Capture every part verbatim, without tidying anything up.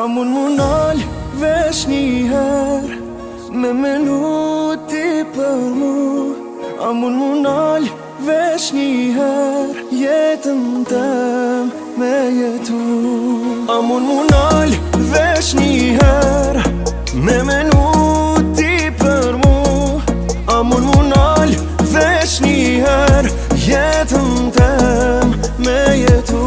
mun munal vesh njëher me minuti për mu. A mun munal vesh njëher jetën tem me jetu. A mun munal vesh njëher me minuti për mu. A mun munal vesh njëher jetën tem me jetu.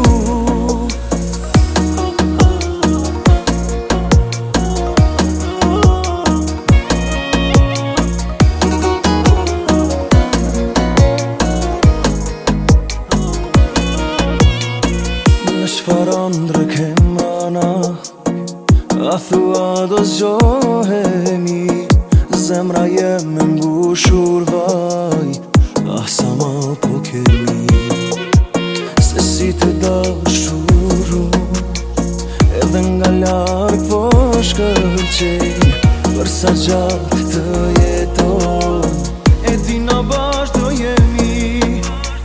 Çfarë ëndrë kemana, a thua do zgjohemi. Zemra jem e mbushur vaj, ah sa ma po kemi. Se si të dashuru, edhe nga larg po shkëlqej. Për sa gjatë të jeton, e dina bashkë do jemi.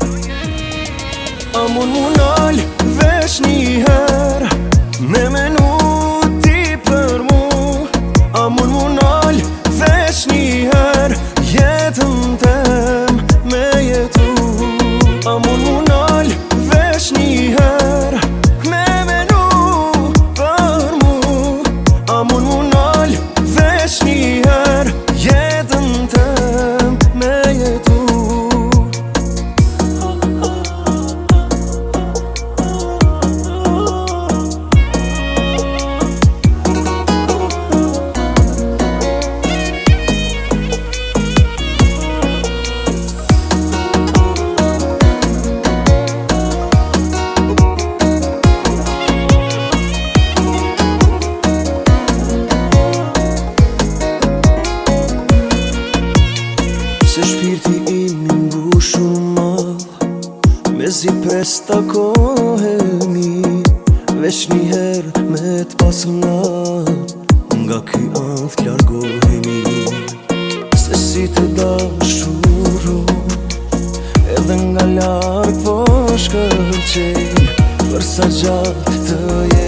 A mun munal vesh njëher me minuti për mu. A mun munal vesh njëher jetën tem me jetu. A mun munal vesh njëher me menu për mu. A mun munal vesh njëher jetën tem me jetu. Se shpirti im i mbushur mall, me zi pres takohemi. Vesh njëher me t'pas ngall, nga ky anth largohemi. Se si të dashuru, edhe nga larg po shkëlqej. Për sa gjatë të jetë